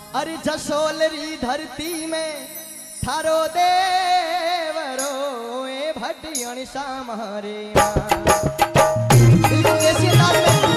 अरे जसोलरी धरती में थारो देवरो ए भटियण सामरे ऐसी अंदाज में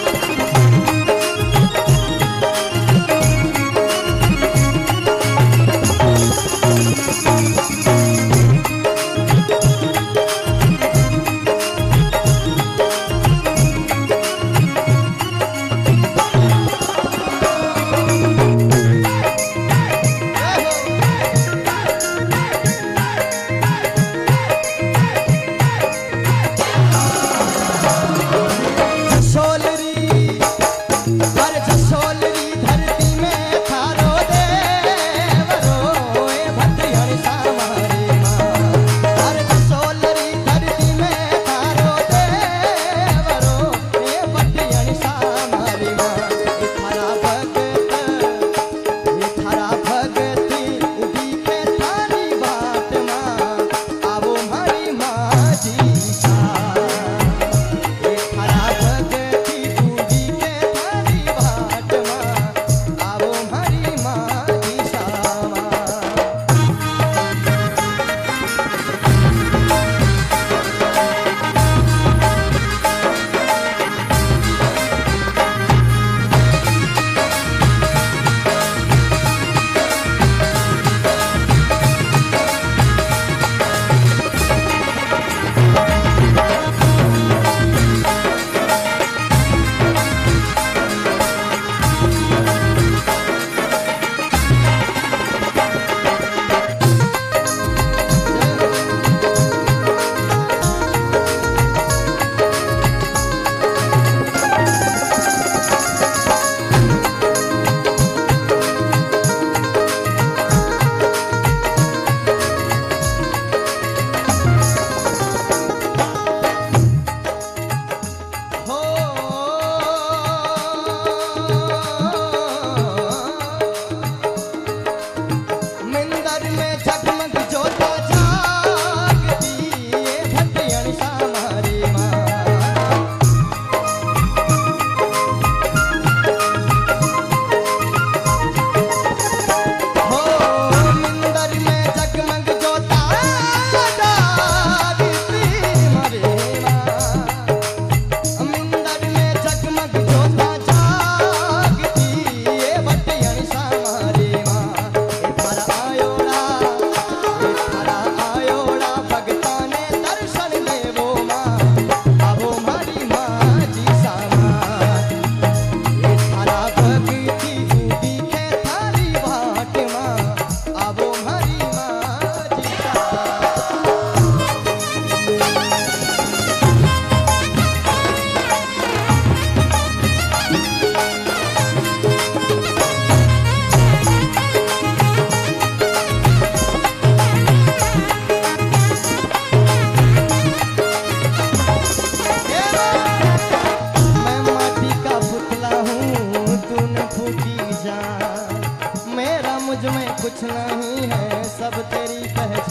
कुछ नहीं है सब तेरी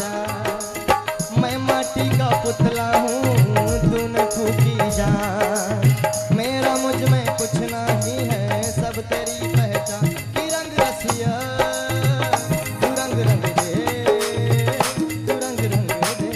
पहचान। मैं माटी का पुतला हूँ तू न फूकी जान। मेरा मुझ में कुछ नहीं है सब तेरी पहचान। की रंग रसिया तू रंग रंग दे, तू रंग रंग दे।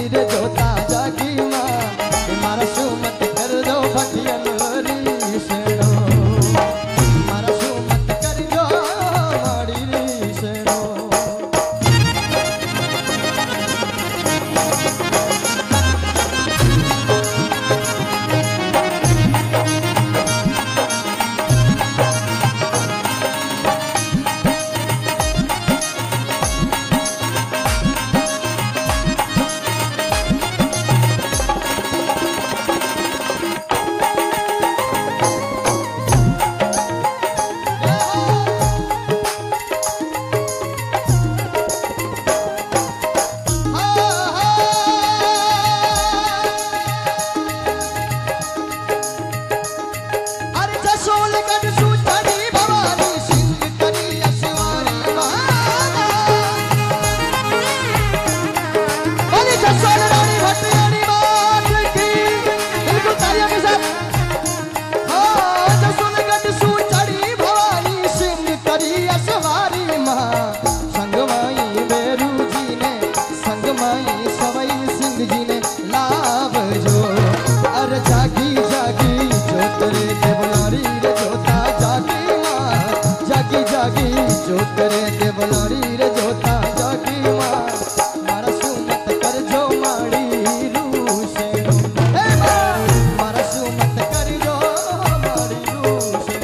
रे जोता जागी माँ मारा सुमत कर दो भटियन रीसनो मारा सुमत कर दो मारी रीसनो जो करे के बलारी रे जोता जागी माँ मारा सुमत कर जो माड़ी रूसे हे माँ मारा सुमत कर जो माड़ी रूसे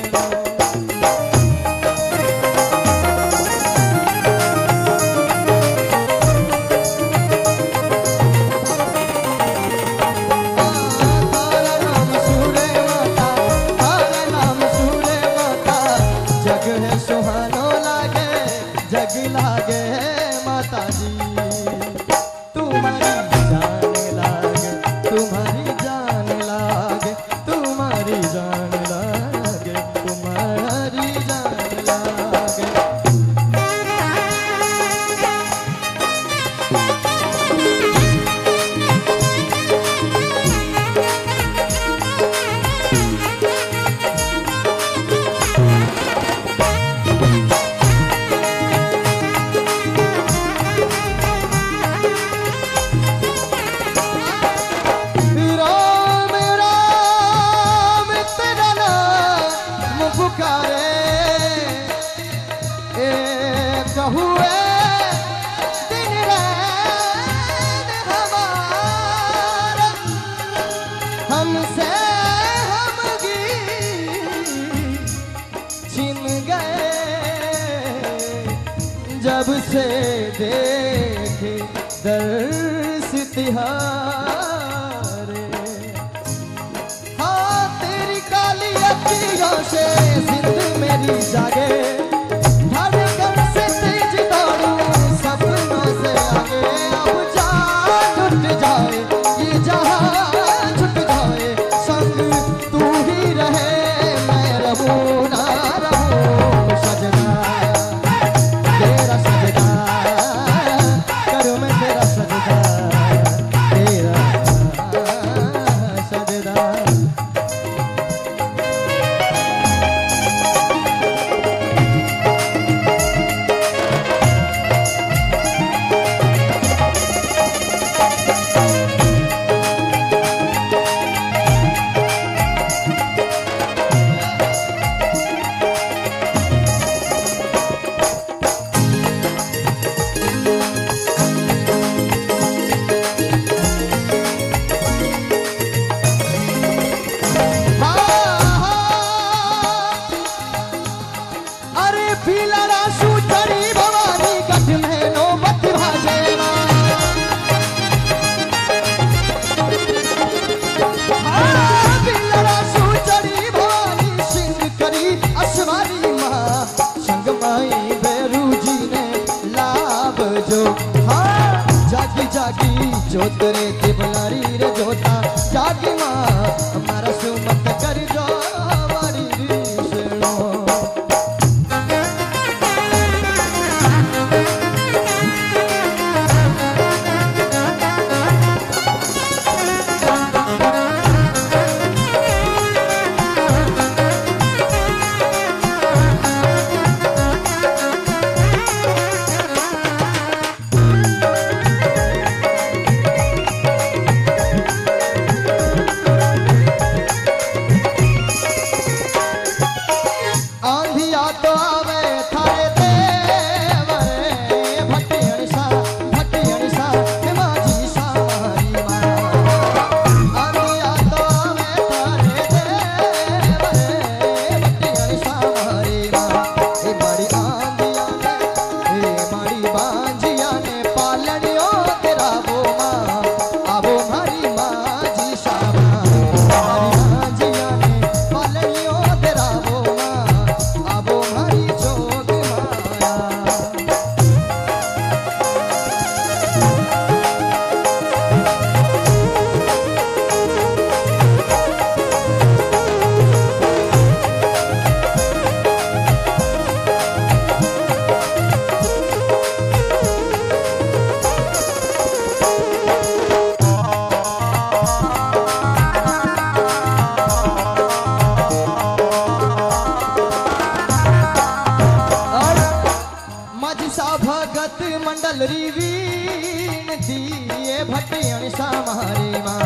तारा नाम सूरे माता तारा नाम सूरे माता जग है सुहानो जग लागे माता जी तुम्हारी जान लागे तुम्हारी जान लागे तुम्हारी जान लागे तुम्हारी जान लागे हुए दिन रात हमारा हमसे हमगी छिन गए जब से देखे दर्श तिहारे हाँ तेरी काली अखियों से जिंद मेरी जागे जोत रे के बलारी रे जोता जागी माँ हमारा सुमत कर जो हमारी रीसनो हमारी माँ।